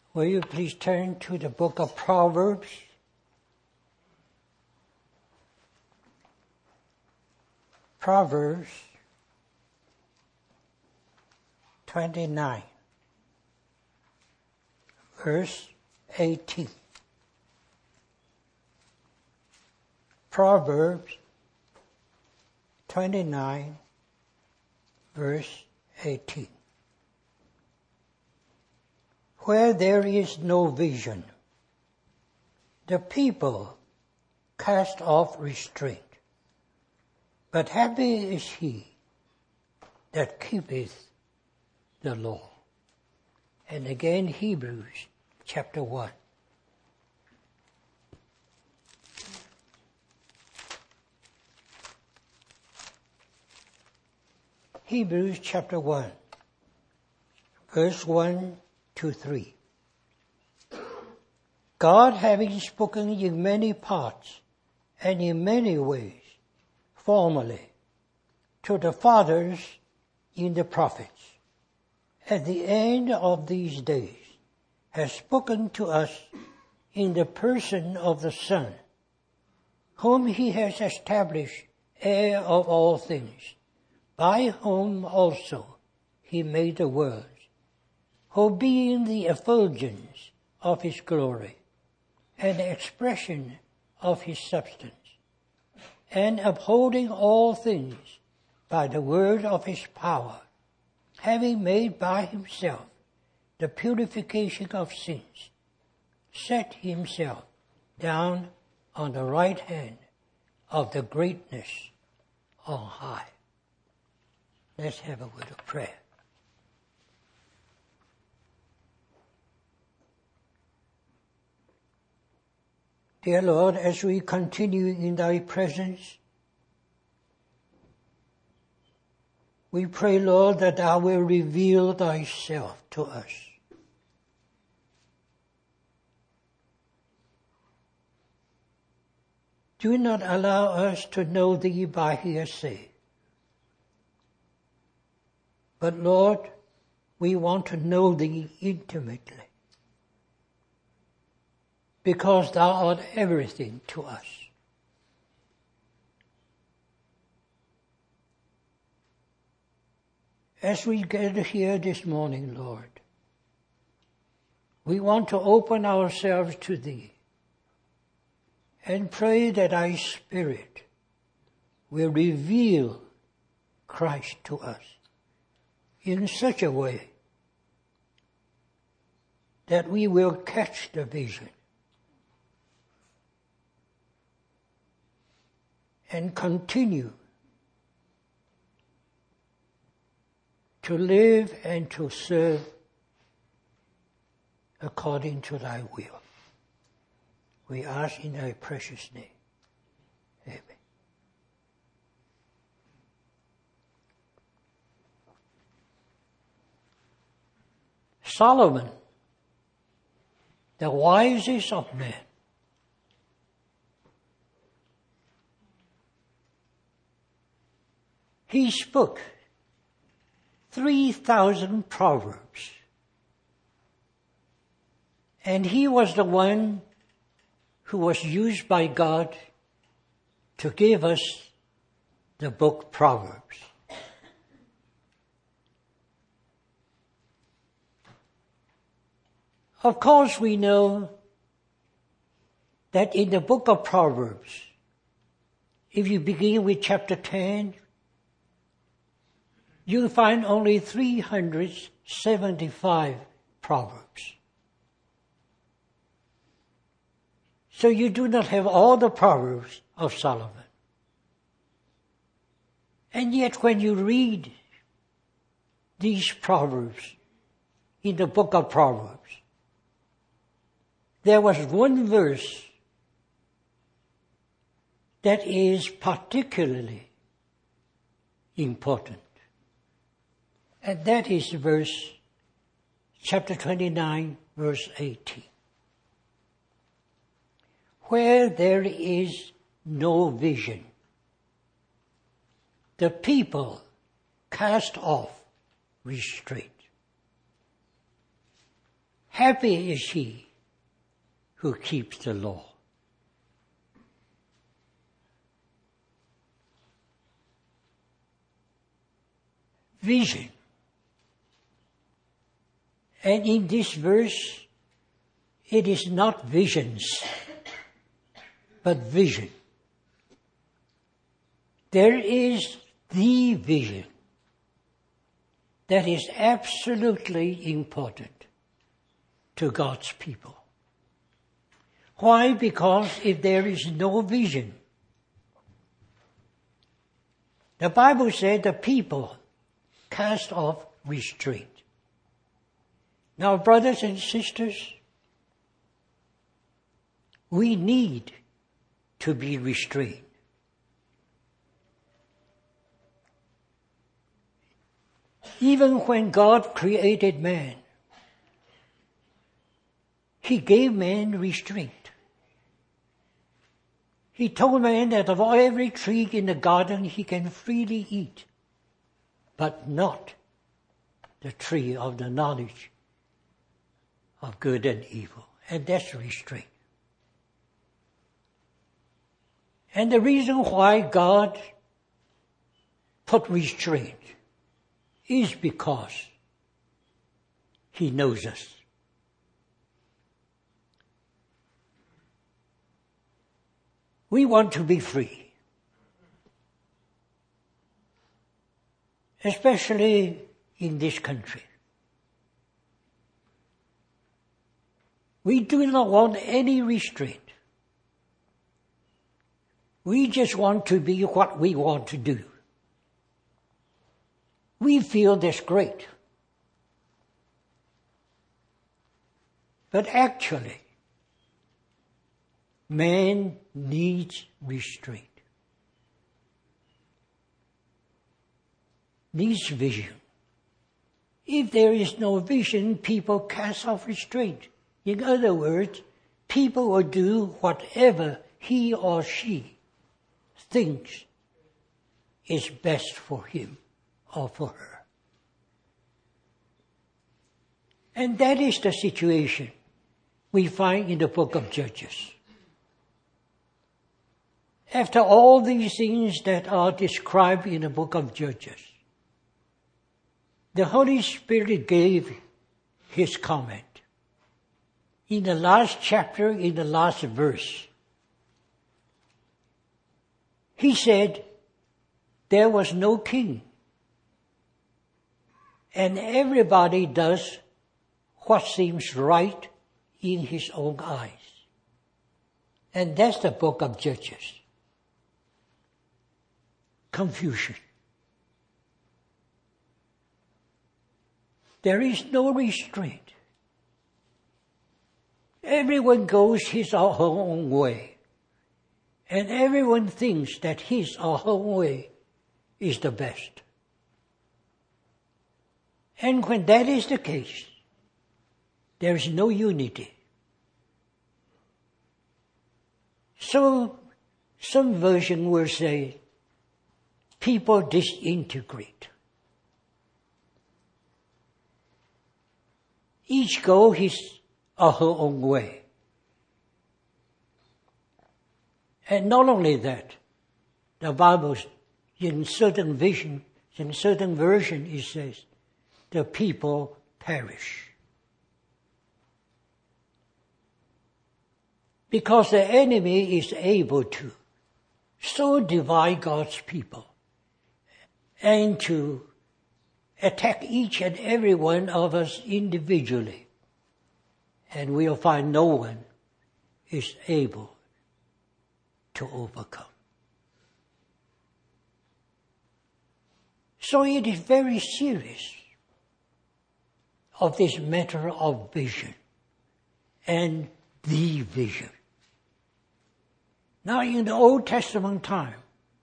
Will you please turn to the book of Proverbs? Proverbs 29, verse 18. Proverbs 29, verse 18. Where there is no vision, the people cast off restraint. But happy is he that keepeth the law. And again, Hebrews chapter 1. Hebrews chapter 1, verse 1 to 3. God, having spoken in many parts and in many ways, formerly, to the fathers in the prophets, at the end of these days, has spoken to us in the person of the Son, whom he has established heir of all things, by whom also he made the worlds, who being the effulgence of his glory, and the expression of his substance, and upholding all things by the word of his power, having made by himself the purification of sins, set himself down on the right hand of the greatness on high. Let's have a word of prayer. Dear Lord, as we continue in thy presence, we pray, Lord, that thou will reveal thyself to us. Do not allow us to know thee by hearsay. But Lord, we want to know thee intimately, because thou art everything to us. As we gather here this morning, Lord, we want to open ourselves to thee and pray that thy Spirit will reveal Christ to us in such a way that we will catch the vision and continue to live and to serve according to thy will. We ask in thy precious name. Amen. Solomon, the wisest of men, he spoke 3,000 proverbs. And he was the one who was used by God to give us the book Proverbs. Of course, we know that in the book of Proverbs, if you begin with chapter 10, you'll find only 375 proverbs. So you do not have all the proverbs of Solomon. And yet when you read these proverbs in the book of Proverbs, there was one verse that is particularly important. And that is chapter 29, verse 18. Where there is no vision, the people cast off restraint. Happy is he who keeps the law. Vision. And in this verse, it is not visions, but vision. There is the vision that is absolutely important to God's people. Why? Because if there is no vision, the Bible said the people cast off restraint. Now, brothers and sisters, we need to be restrained. Even when God created man, He gave man restraint. He told man that of every tree in the garden he can freely eat, but not the tree of the knowledge of good and evil. And that's restraint. And the reason why God put restraint is because He knows us. We want to be free, especially in this country. We do not want any restraint. We just want to be what we want to do. We feel that's great. But actually, man needs restraint. Needs vision. If there is no vision, people cast off restraint. In other words, people will do whatever he or she thinks is best for him or for her. And that is the situation we find in the book of Judges. After all these things that are described in the book of Judges, the Holy Spirit gave His comment. In the last chapter, in the last verse, He said, there was no king, and everybody does what seems right in his own eyes. And that's the book of Judges. Confusion. There is no restraint. Everyone goes his or her own way. And everyone thinks that his or her way is the best. And when that is the case, there is no unity. So, some version will say, people disintegrate. Each go his or her own way. And not only that, the Bible, in certain version, it says, the people perish. Because the enemy is able to so divide God's people and to attack each and every one of us individually. And we'll find no one is able to overcome. So it is very serious of this matter of vision and the vision. Now in the Old Testament time,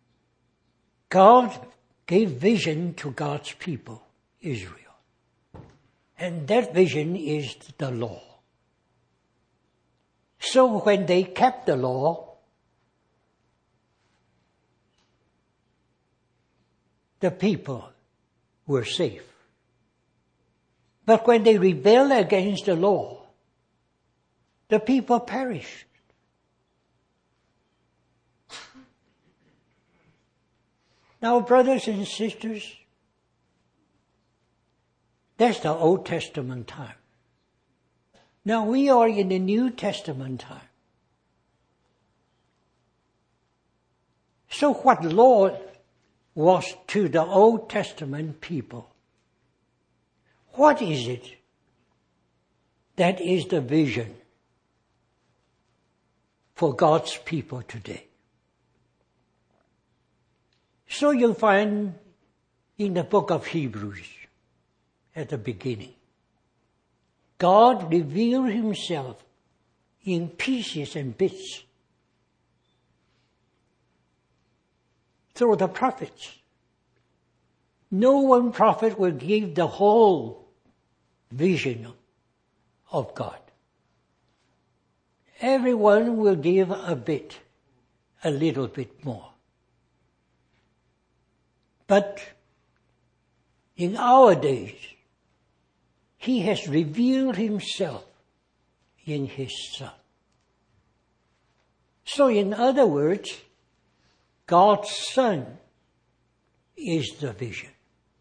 God gave vision to God's people, Israel. And that vision is the law. So when they kept the law, the people were safe. But when they rebelled against the law, the people perished. Now, brothers and sisters, that's the Old Testament time. Now we are in the New Testament time. So what law was to the Old Testament people? What is it that is the vision for God's people today? So you'll find in the book of Hebrews at the beginning, God revealed himself in pieces and bits through the prophets. No one prophet will give the whole vision of God. Everyone will give a bit, a little bit more. But in our days, he has revealed himself in his Son. So in other words, God's Son is the vision.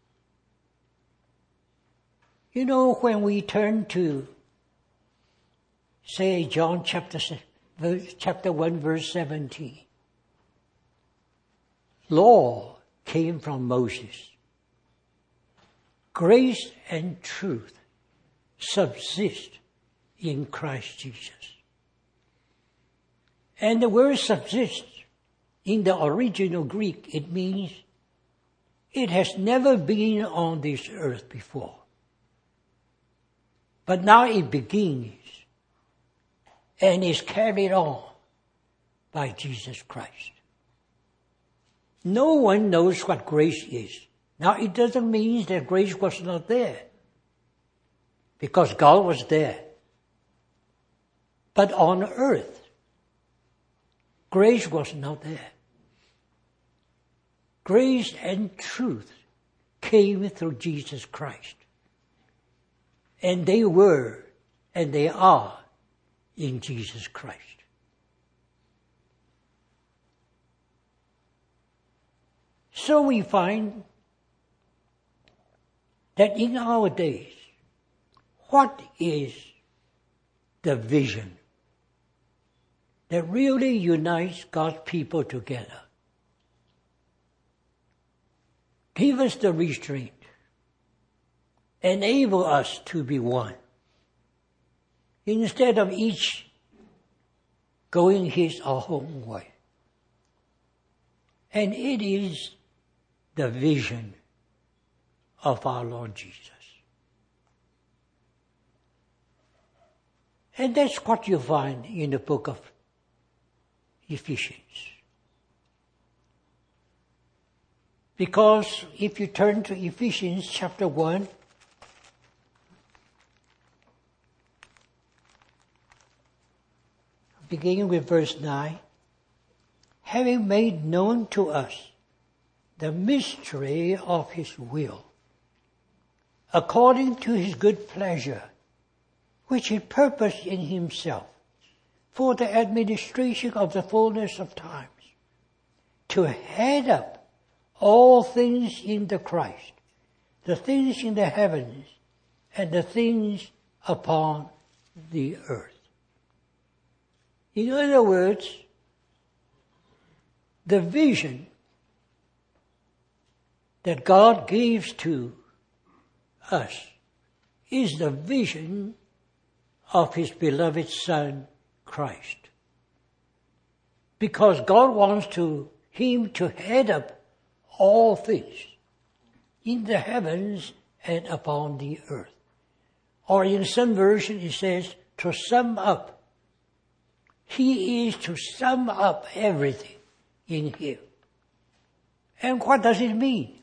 You know, when we turn to, say, John chapter 1, verse 17, law came from Moses. Grace and truth subsist in Christ Jesus. And the word subsist in the original Greek, it means it has never been on this earth before. But now it begins and is carried on by Jesus Christ. No one knows what grace is. Now it doesn't mean that grace was not there, because God was there. But on earth, grace was not there. Grace and truth came through Jesus Christ. And they were, and they are, in Jesus Christ. So we find that in our days, what is the vision that really unites God's people together? Give us the restraint. Enable us to be one. Instead of each going his or her own way. And it is the vision of our Lord Jesus. And that's what you find in the book of Ephesians. Because if you turn to Ephesians chapter 1, beginning with verse 9, having made known to us the mystery of his will, according to his good pleasure, which he purposed in himself, for the administration of the fullness of times, to head up all things in the Christ, the things in the heavens and the things upon the earth. In other words, the vision that God gives to us is the vision of his beloved Son, Christ. Because God wants him to head up all things in the heavens and upon the earth. Or in some version it says to sum up. He is to sum up everything in him. And what does it mean?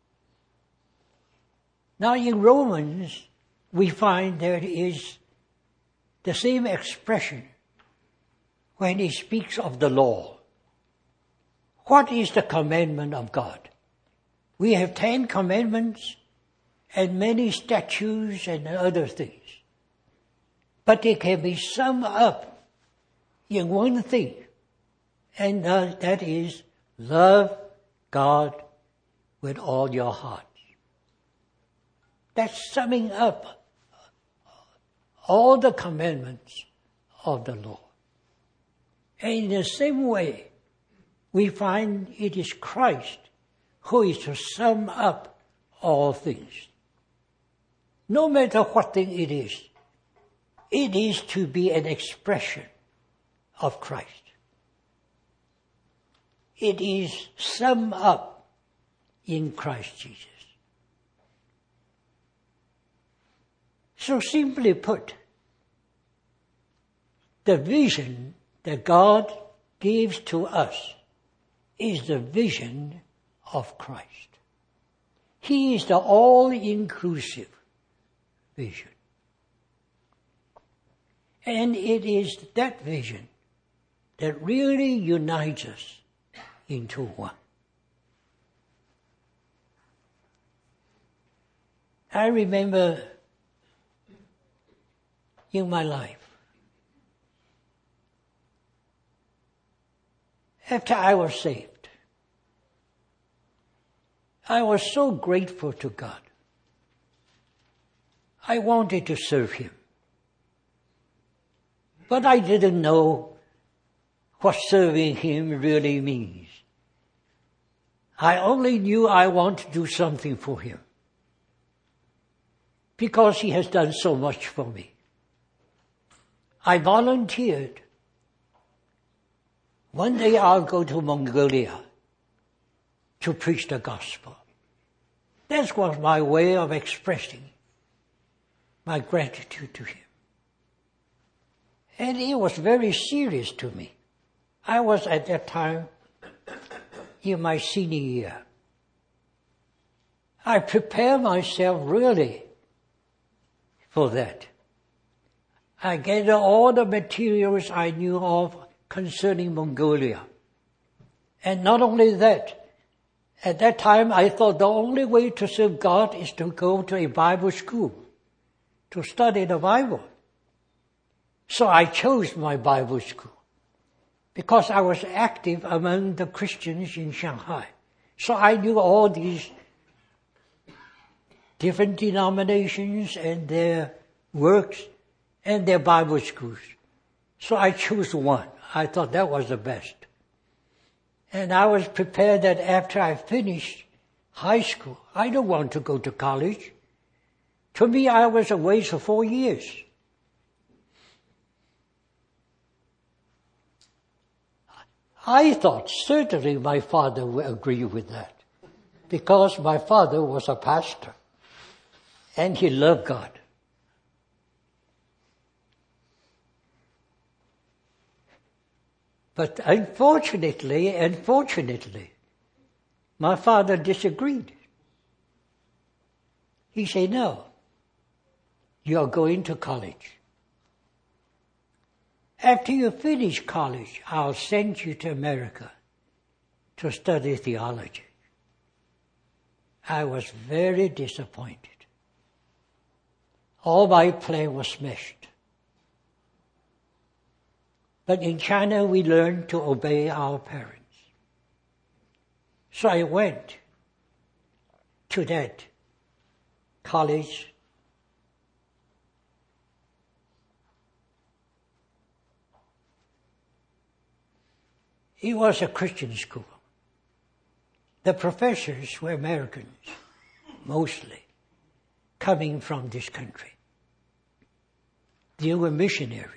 Now in Romans, we find there is the same expression when he speaks of the law. What is the commandment of God? We have 10 commandments and many statutes and other things. but it can be summed up in one thing, and that is love God with all your heart. That's summing up all the commandments of the Lord. And in the same way, we find it is Christ who is to sum up all things. No matter what thing it is to be an expression of Christ. It is summed up in Christ Jesus. So simply put, the vision that God gives to us is the vision of Christ. He is the all-inclusive vision. And it is that vision that really unites us into one. I remember in my life, after I was saved, I was so grateful to God. I wanted to serve Him. But I didn't know what serving Him really means. I only knew I want to do something for Him, because He has done so much for me. I volunteered. One day I'll go to Mongolia to preach the gospel. That was my way of expressing my gratitude to Him. And it was very serious to me. I was at that time in my senior year. I prepared myself really for that. I gathered all the materials I knew of concerning Mongolia. And not only that, at that time I thought the only way to serve God is to go to a Bible school, to study the Bible. So I chose my Bible school because I was active among the Christians in Shanghai. So I knew all these different denominations and their works and their Bible schools. So I chose one. I thought that was the best. And I was prepared that after I finished high school, I don't want to go to college. To me, I was away for 4 years. I thought certainly my father would agree with that, because my father was a pastor and he loved God. But unfortunately, my father disagreed. He said, no, you are going to college. After you finish college, I'll send you to America to study theology. I was very disappointed. All my plan was smashed. But in China, we learned to obey our parents. So I went to that college. It was a Christian school. The professors were Americans, mostly, coming from this country. They were missionaries.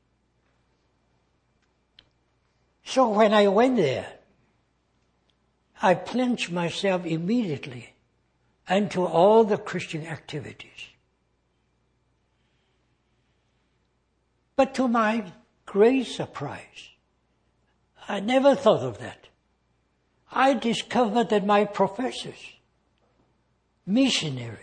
So when I went there, I plunged myself immediately into all the Christian activities. But to my great surprise, I never thought of that. I discovered that my professors, missionaries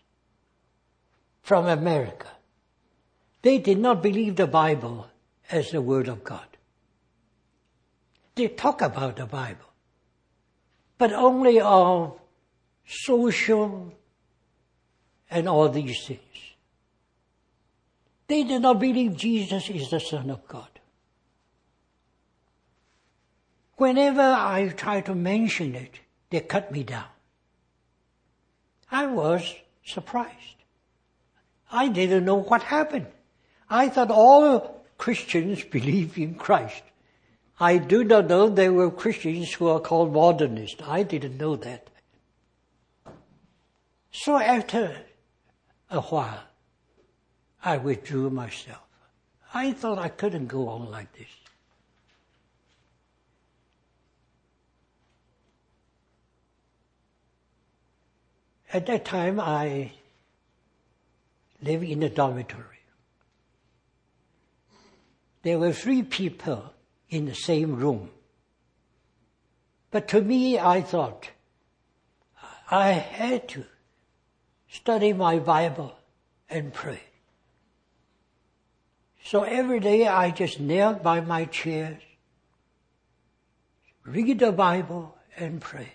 from America, they did not believe the Bible as the Word of God. They talk about the Bible, but only of social and all these things. They did not believe Jesus is the Son of God. Whenever I try to mention it, they cut me down. I was surprised. I didn't know what happened. I thought all Christians believe in Christ. I do not know there were Christians who are called modernists. I didn't know that. So after a while, I withdrew myself. I thought I couldn't go on like this. At that time, I lived in a dormitory. There were 3 people in the same room. But to me, I thought I had to study my Bible and pray. So every day I just knelt by my chair, read the Bible and pray.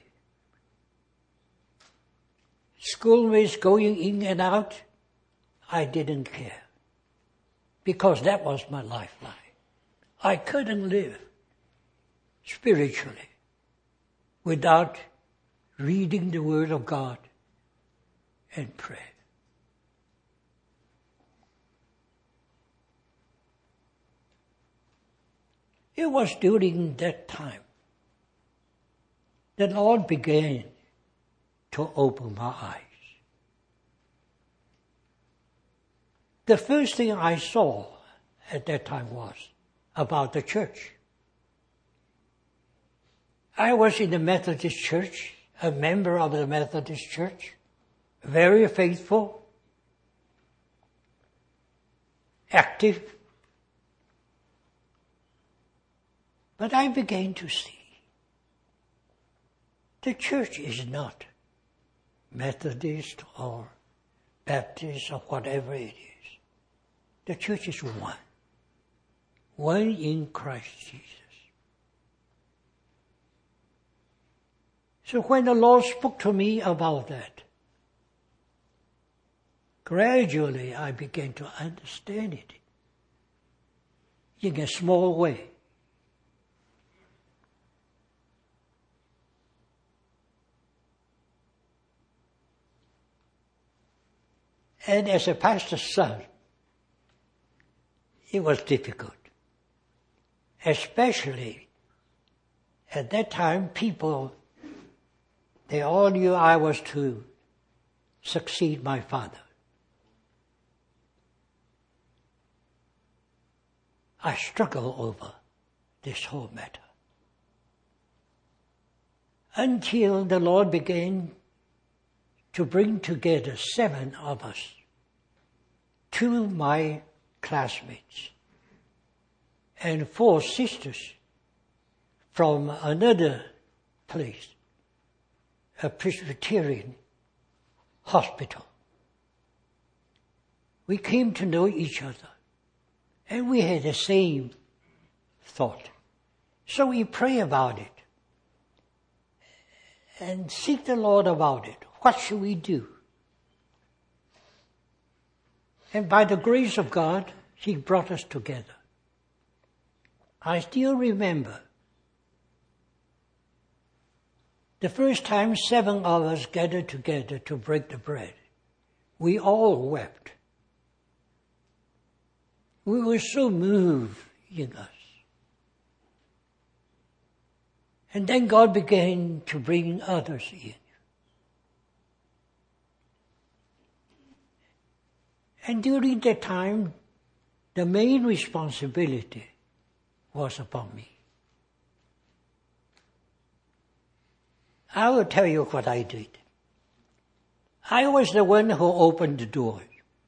Schoolmates going in and out, I didn't care. Because that was my lifeline. I couldn't live spiritually without reading the Word of God and pray. It was during that time the Lord began to open my eyes. The first thing I saw at that time was about the church. I was in the Methodist Church, a member of the Methodist Church, very faithful, active. But I began to see the church is not Methodist or Baptist or whatever it is. The church is one in Christ Jesus. So when the Lord spoke to me about that, gradually I began to understand it in a small way. And as a pastor's son, it was difficult. Especially at that time, people, they all knew I was to succeed my father. I struggled over this whole matter until the Lord began to bring together 7 of us, 2 my classmates, and 4 sisters from another place, a Presbyterian hospital. We came to know each other, and we had the same thought. So we pray about it and seek the Lord about it. What should we do? And by the grace of God, He brought us together. I still remember the first time 7 of us gathered together to break the bread. We all wept. We were so moved in us. And then God began to bring others in. And during that time, the main responsibility was upon me. I will tell you what I did. I was the one who opened the door.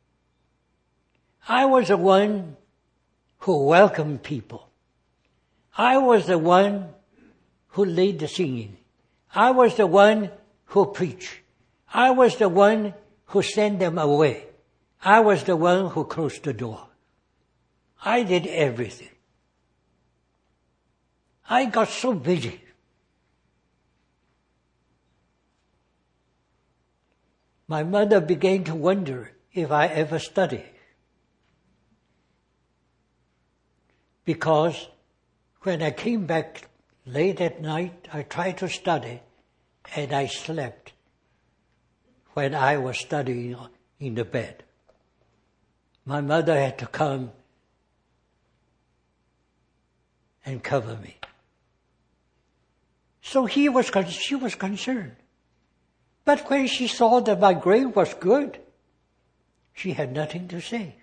I was the one who welcomed people. I was the one who led the singing. I was the one who preached. I was the one who sent them away. I was the one who closed the door. I did everything. I got so busy. My mother began to wonder if I ever studied. because when I came back late at night, I tried to study, and I slept when I was studying in the bed. My mother had to come and cover me. So she was concerned. But when she saw that my grade was good, she had nothing to say.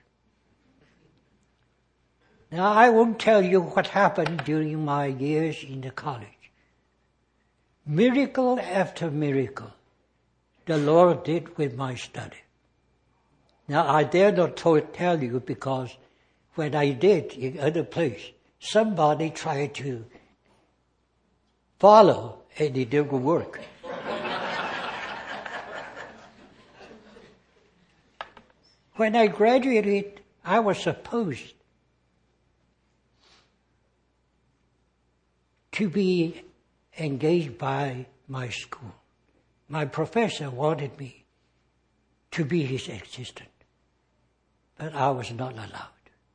Now, I won't tell you what happened during my years in the college. Miracle after miracle, the Lord did with my study. Now, I dare not tell you because when I did in other place, somebody tried to follow and it didn't work. When I graduated, I was supposed to be engaged by my school. My professor wanted me to be his assistant, but I was not allowed.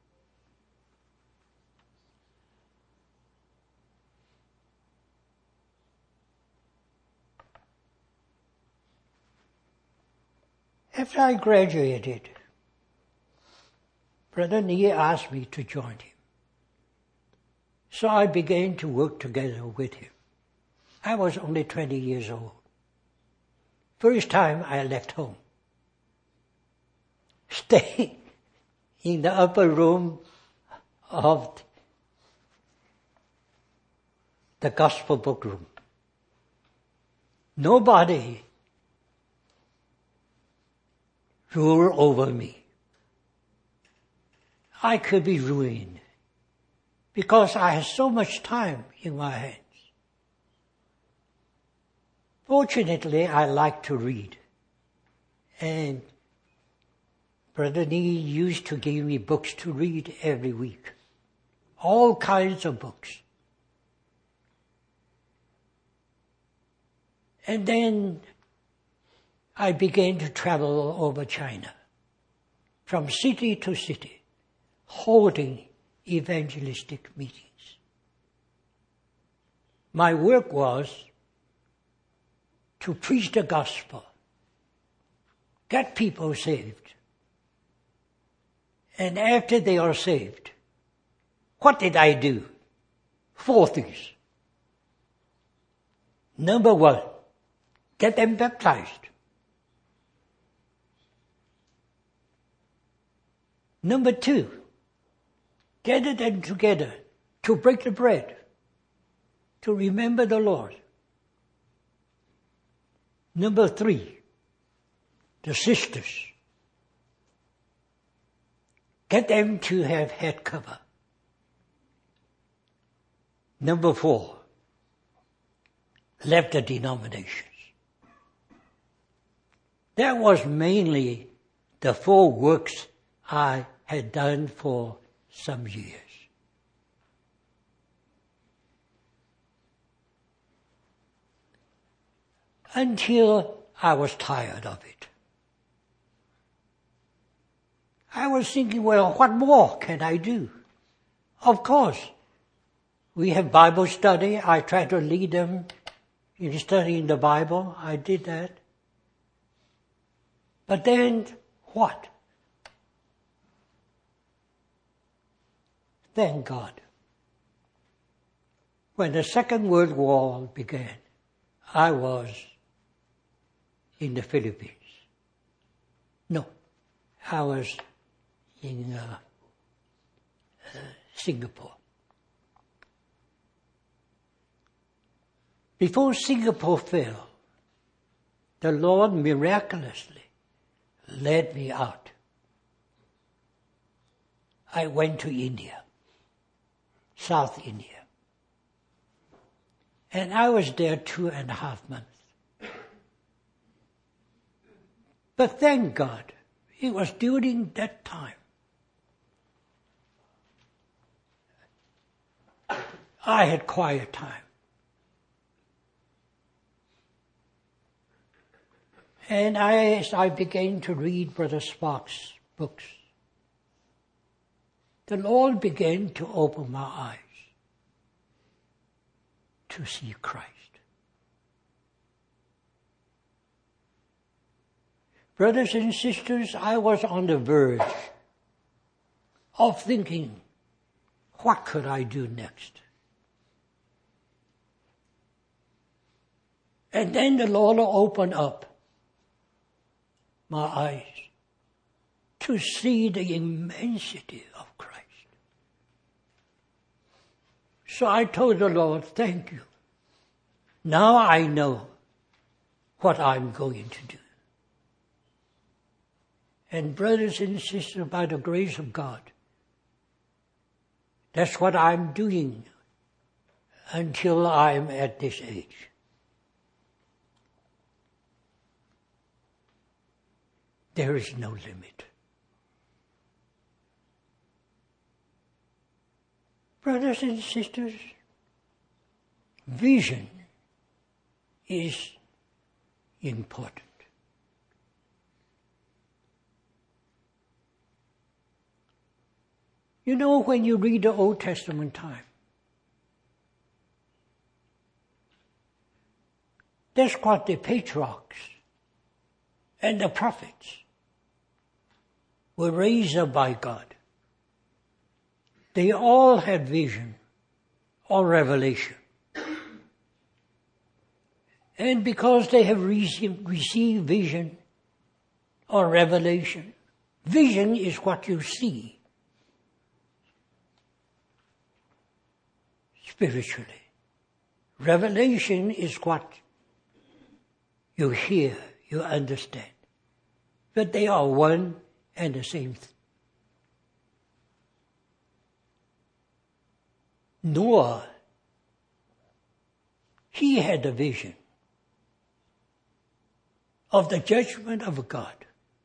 After I graduated, Brother Nee asked me to join him. So I began to work together with him. I was only 20 years old. First time I left home. Staying in the upper room of the gospel book room. Nobody ruled over me. I could be ruined because I had so much time in my hands. Fortunately, I like to read. And Brother Nee used to give me books to read every week. All kinds of books. And then I began to travel over China, from city to city, holding evangelistic meetings. My work was to preach the gospel, get people saved. And after they are saved, what did I do? 4 things. Number 1, get them baptized. Number 2, gather them together to break the bread, to remember the Lord. Number 3, the sisters. Get them to have head cover. Number 4, left the denominations. That was mainly the 4 works I had done for some years. Until I was tired of it. I was thinking, well, what more can I do? Of course, we have Bible study. I try to lead them in studying the Bible. I did that. But then what? Thank God. When the Second World War began, I was in the Philippines. No, I was in Singapore. Before Singapore fell, the Lord miraculously led me out. I went to India, South India. And I was there 2.5 months. But thank God, it was during that time I had quiet time. And as I began to read Brother Sparks' books, the Lord began to open my eyes to see Christ. Brothers and sisters, I was on the verge of thinking, what could I do next? And then the Lord opened up my eyes to see the immensity of Christ. So I told the Lord, thank you. Now I know what I'm going to do. And brothers and sisters, by the grace of God, that's what I'm doing until I'm at this age. There is no limit. Brothers and sisters, vision is important. You know, when you read the Old Testament time, that's what the patriarchs and the prophets were raised up by God. They all had vision or revelation. And because they have received vision or revelation, vision is what you see spiritually. Revelation is what you hear, you understand. But they are one and the same thing. Noah, he had a vision of the judgment of God.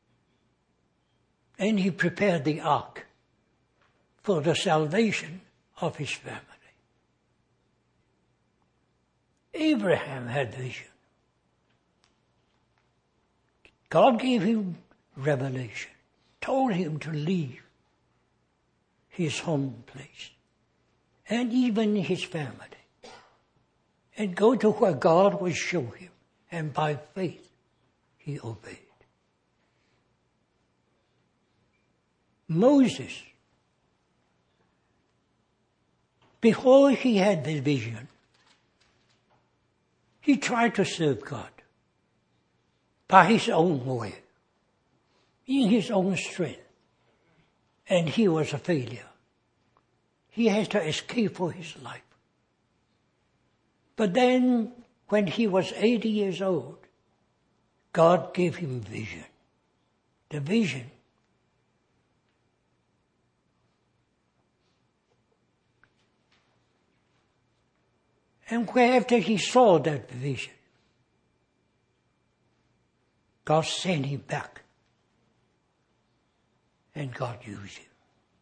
And he prepared the ark for the salvation of his family. Abraham had vision. God gave him revelation, told him to leave his home place and even his family and go to where God would show him. And by faith, he obeyed. Moses, before he had the vision, he tried to serve God by his own way, in his own strength. And he was a failure. He had to escape for his life. But then, when he was 80 years old, God gave him vision. The vision and after he saw that vision, God sent him back. And God used him.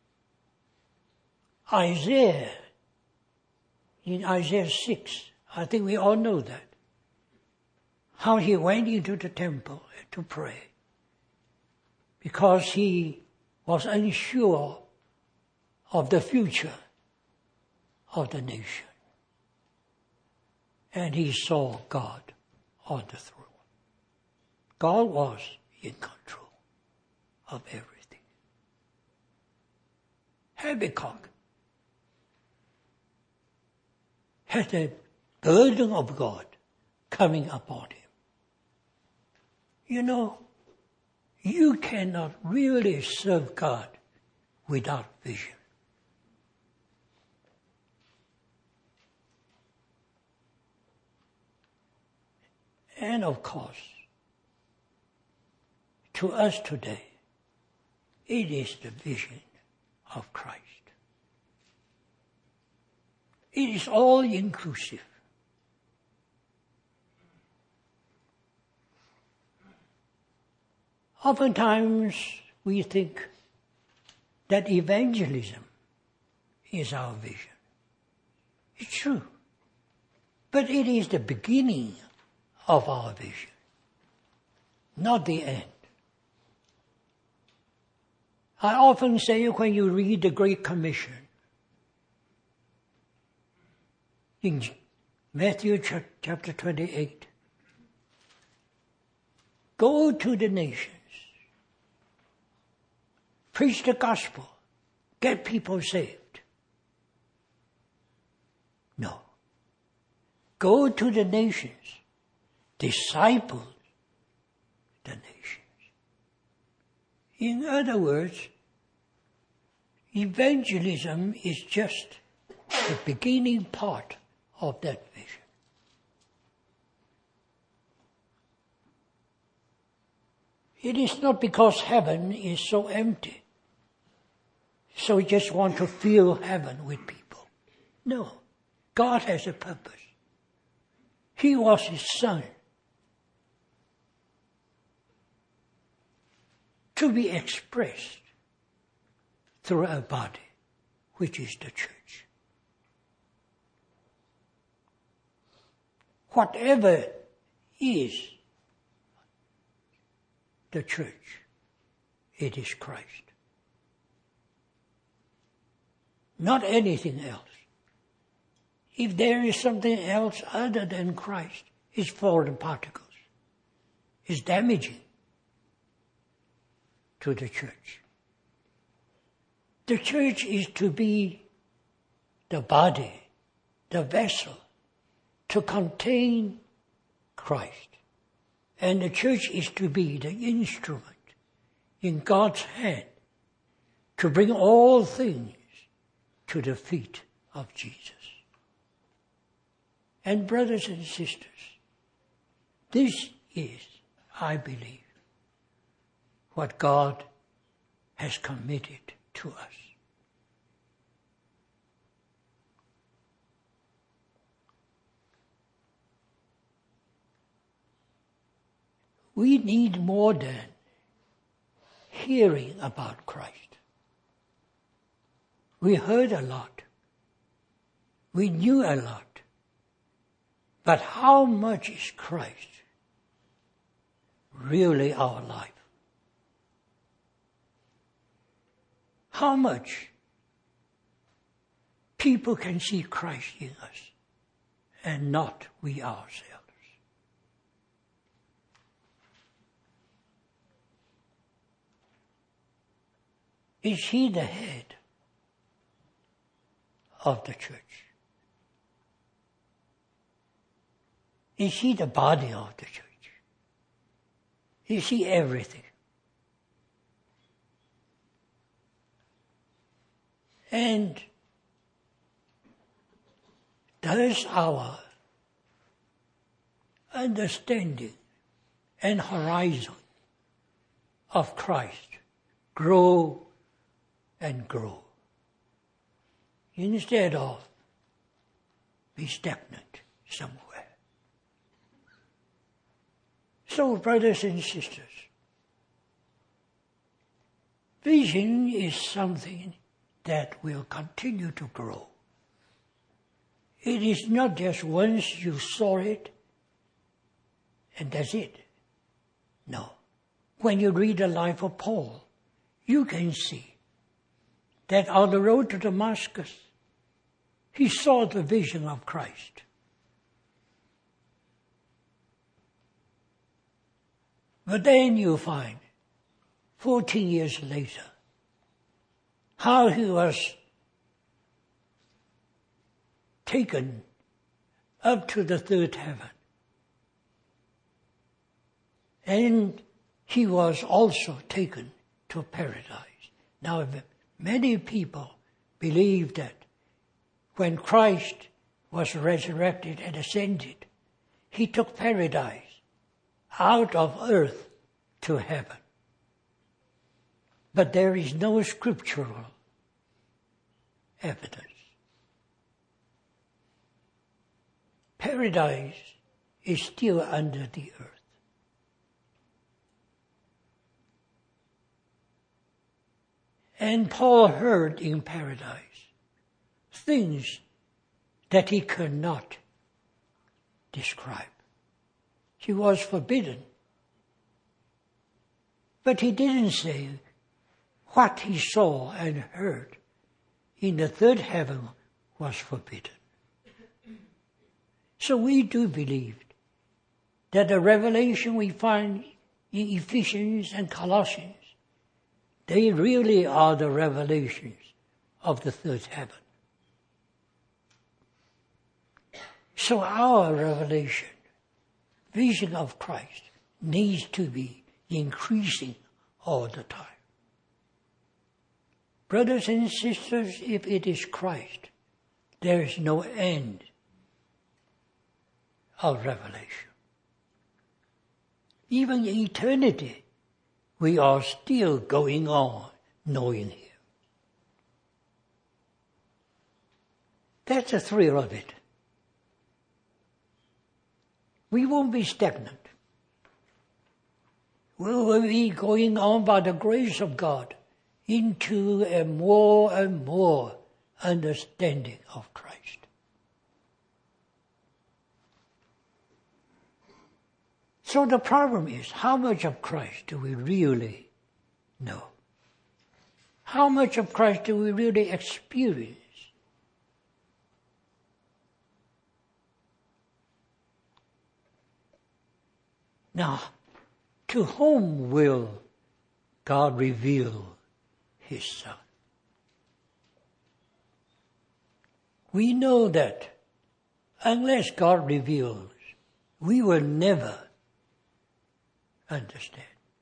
Isaiah, in Isaiah 6, I think we all know that, how he went into the temple to pray because he was unsure of the future of the nation. And he saw God on the throne. God was in control of everything. Habakkuk had the burden of God coming upon him. You know, you cannot really serve God without vision. And of course, to us today, it is the vision of Christ. It is all inclusive. Oftentimes we think that evangelism is our vision. It's true. But it is the beginning of our vision, not the end. I often say when you read the Great Commission, in Matthew chapter 28, go to the nations, preach the gospel, get people saved. No. Go to the nations, disciple the nations. In other words, evangelism is just the beginning part of that vision. It is not because heaven is so empty, so we just want to fill heaven with people. No, God has a purpose. He was His Son to be expressed through a body, which is the church. Whatever is the church, it is Christ. Not anything else. If there is something else other than Christ, it's foreign particles. It's damaging to the church. The church is to be the body, the vessel, to contain Christ. And the church is to be the instrument in God's hand to bring all things to the feet of Jesus. And brothers and sisters, this is, I believe, what God has committed to us. We need more than hearing about Christ. We heard a lot. We knew a lot. But how much is Christ really our life? How much people can see Christ in us and not we ourselves? Is He the head of the church? Is He the body of the church? Is He everything? And does our understanding and horizon of Christ grow and grow, instead of be stagnant somewhere? So, brothers and sisters, vision is something that will continue to grow. It is not just once you saw it and that's it. No. When you read the life of Paul, you can see that on the road to Damascus, he saw the vision of Christ. But then you find, 14 years later, how he was taken up to the third heaven. And he was also taken to paradise. Now, many people believe that when Christ was resurrected and ascended, He took paradise out of earth to heaven. But there is no scriptural evidence. Paradise is still under the earth. And Paul heard in paradise things that he could not describe. He was forbidden. But he didn't say, what he saw and heard in the third heaven was forbidden. So we do believe that the revelation we find in Ephesians and Colossians, they really are the revelations of the third heaven. So our revelation, vision of Christ, needs to be increasing all the time. Brothers and sisters, if it is Christ, there is no end of revelation. Even in eternity, we are still going on knowing Him. That's the thrill of it. We won't be stagnant. We will be going on by the grace of God into a more and more understanding of Christ. So the problem is, how much of Christ do we really know? How much of Christ do we really experience? Now, to whom will God reveal His Son? We know that unless God reveals, we will never understand.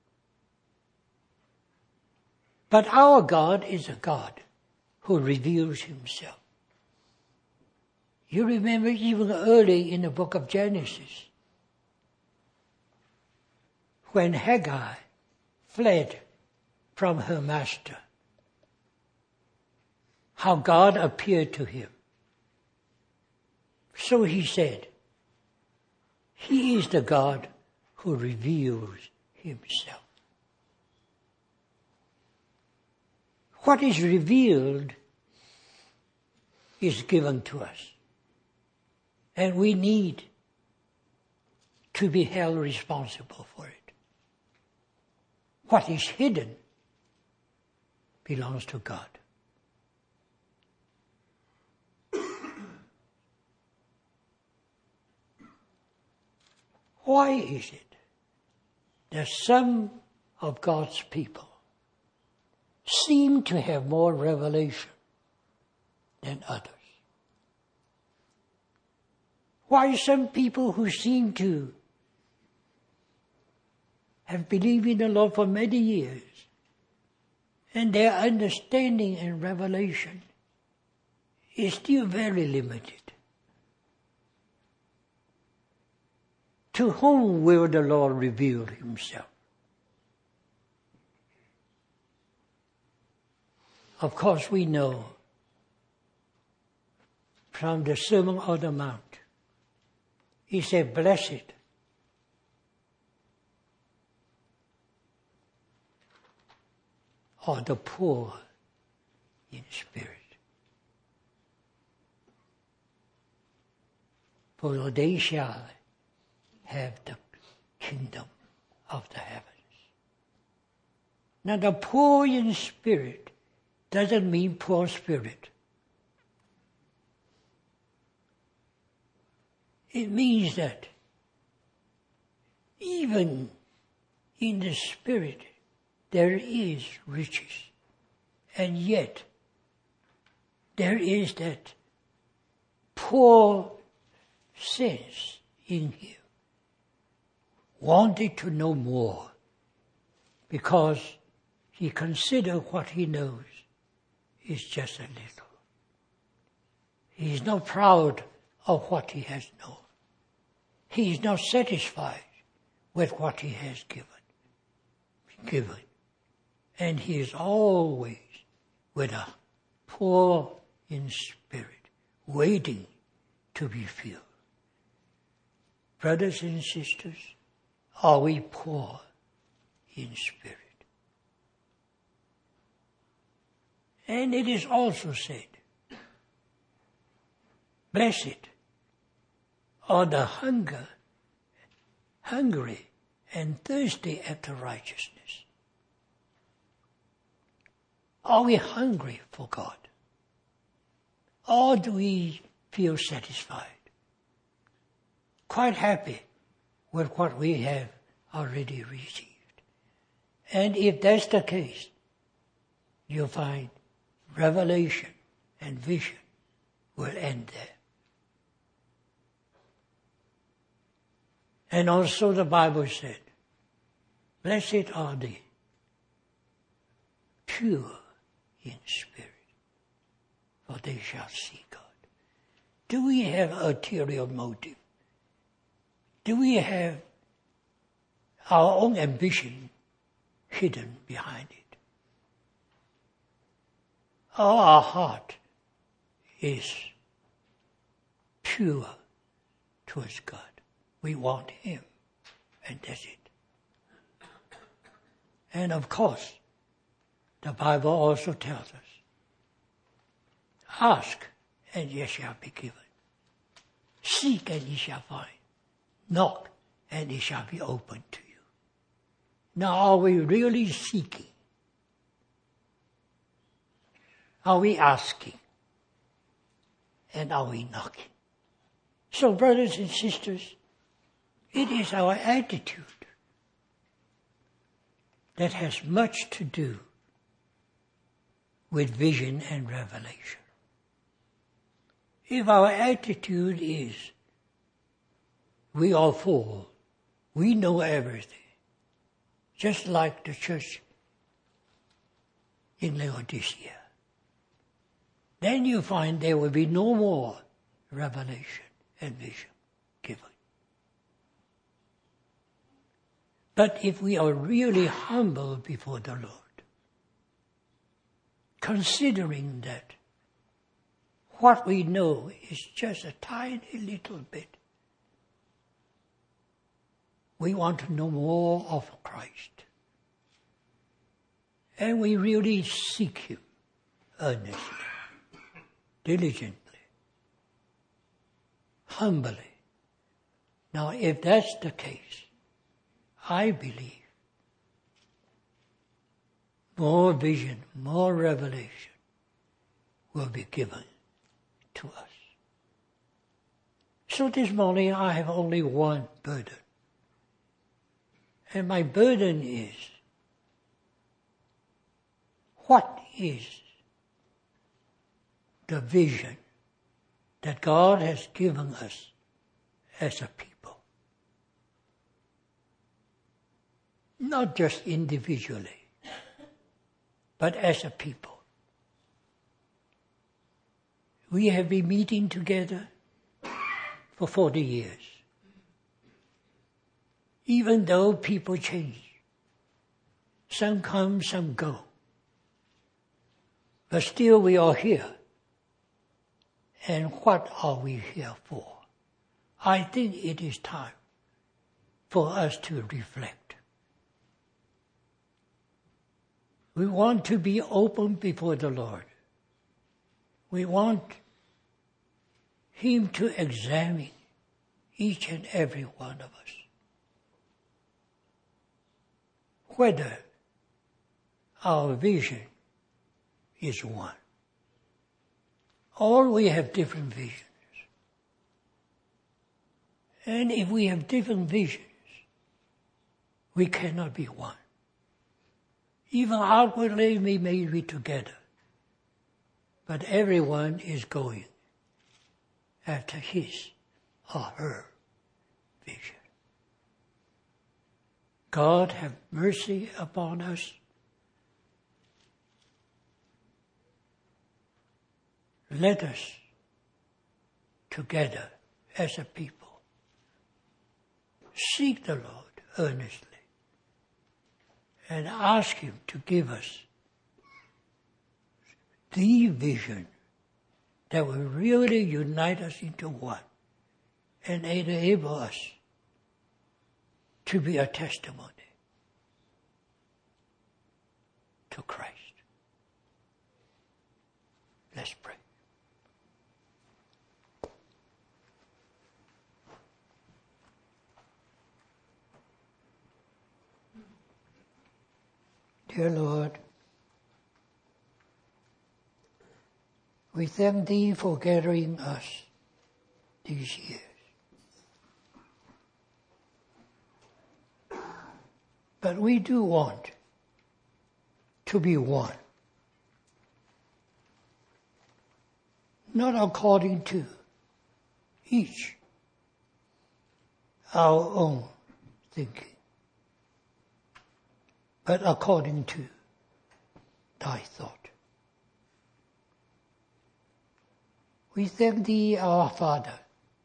But our God is a God who reveals Himself. You remember even early in the book of Genesis, when Hagar fled from her master, how God appeared to him. So He said, He is the God who reveals Himself. What is revealed is given to us. And we need to be held responsible for it. What is hidden belongs to God. Why is it that some of God's people seem to have more revelation than others? Why some people who seem to have believed in the Lord for many years, and their understanding and revelation is still very limited? To whom will the Lord reveal Himself? Of course, we know from the Sermon on the Mount, He said, blessed are the poor in spirit, for they shall have the kingdom of the heavens. Now, the poor in spirit doesn't mean poor spirit. It means that even in the spirit there is riches, and yet there is that poor sense in him, wanting to know more, because he considers what he knows is just a little. He is not proud of what he has known. He is not satisfied with what he has given. And he is always with a poor in spirit, waiting to be filled. Brothers and sisters, are we poor in spirit? And it is also said, blessed are the hungry and thirsty after righteousness. Are we hungry for God? Or do we feel satisfied? Quite happy with what we have already received. And if that's the case, you'll find revelation and vision will end there. And also the Bible said, blessed are the pure in spirit, for they shall see God. Do we have ulterior motive? Do we have our own ambition hidden behind it? Our heart is pure towards God. We want Him, and that's it. And of course, the Bible also tells us, ask and ye shall be given. Seek and ye shall find. Knock and it shall be opened to you. Now, are we really seeking? Are we asking? And are we knocking? So, brothers and sisters, it is our attitude that has much to do with vision and revelation. If our attitude is, we are full, we know everything, just like the church in Laodicea, then you find there will be no more revelation and vision given. But if we are really humble before the Lord, considering that what we know is just a tiny little bit, we want to know more of Christ. And we really seek Him earnestly, diligently, humbly. Now, if that's the case, I believe more vision, more revelation will be given to us. So this morning I have only one burden. And my burden is, what is the vision that God has given us as a people? Not just individually, but as a people. We have been meeting together for 40 years. Even though people change, some come, some go, but still we are here. And what are we here for? I think it is time for us to reflect. We want to be open before the Lord. We want Him to examine each and every one of us. Whether our vision is one. Or we have different visions. And if we have different visions, we cannot be one. Even outwardly we may be together, but everyone is going after his or her vision. God have mercy upon us. Let us, together as a people, seek the Lord earnestly and ask Him to give us the vision that will really unite us into one and enable us to be a testimony to Christ. Let's pray. Dear Lord, We thank Thee for gathering us these years. But we do want to be one. Not according to each our own thinking, but according to Thy thought. We thank Thee, our Father,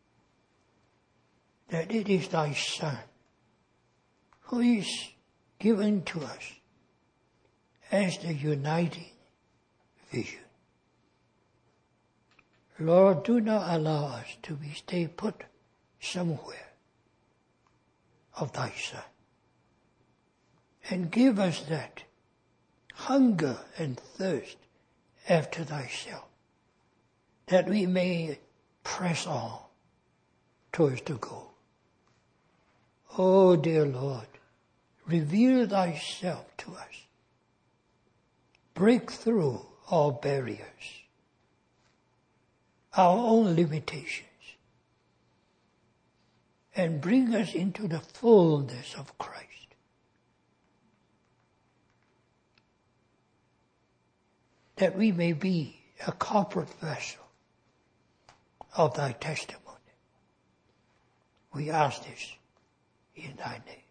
that it is Thy Son who is given to us as the uniting vision. Lord, do not allow us to stay put somewhere of Thy Son. And give us that hunger and thirst after Thyself, that we may press on towards the goal. Oh, dear Lord, reveal Thyself to us. Break through all barriers, our own limitations, and bring us into the fullness of Christ. That we may be a corporate vessel of Thy testimony. We ask this in Thy name.